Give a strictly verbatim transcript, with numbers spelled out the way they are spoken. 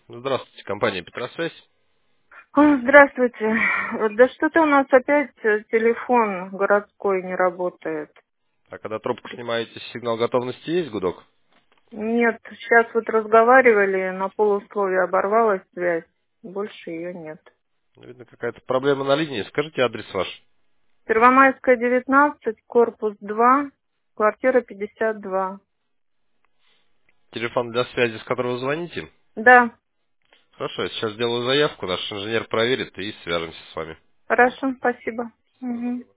Здравствуйте, компания Петросвязь. А, Здравствуйте. Да что-то у нас опять э, телефон городской не работает. А когда трубку снимаете, сигнал готовности есть, гудок? Нет, сейчас вот разговаривали, на полусловие оборвалась связь, больше ее нет. Видно, какая-то проблема на линии. Скажите адрес ваш. Первомайская, девятнадцать, корпус два, квартира пятьдесят два. Телефон для связи, с которого вы звоните. Да, Хорошо, я сейчас сделаю заявку, наш инженер проверит и свяжемся с вами. хорошо, спасибо. Мгм.